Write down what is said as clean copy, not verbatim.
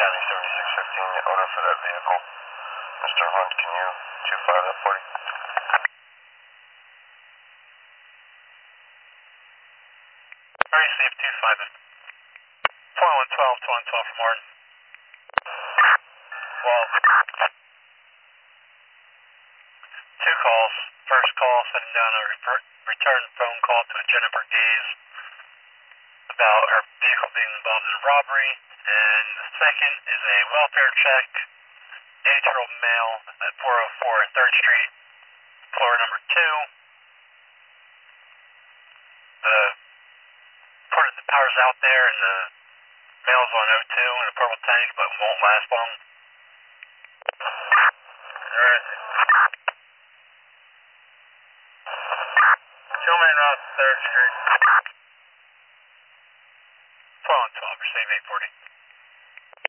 County 7615, order for that vehicle. Mr. Hunt, can you 2-5 that 40? Received 2-5 it. 2112 from Martin. Well, 2 calls. First call, sending down a return phone call to a Jennifer Gaze about her vehicle being involved in a robbery. And the second is a welfare check, 8-year-old male at 404 3rd Street, floor number 2. The power's out there and the male's on O2 in a purple tank, but won't last long. Alright. 2 main route, 3rd Street.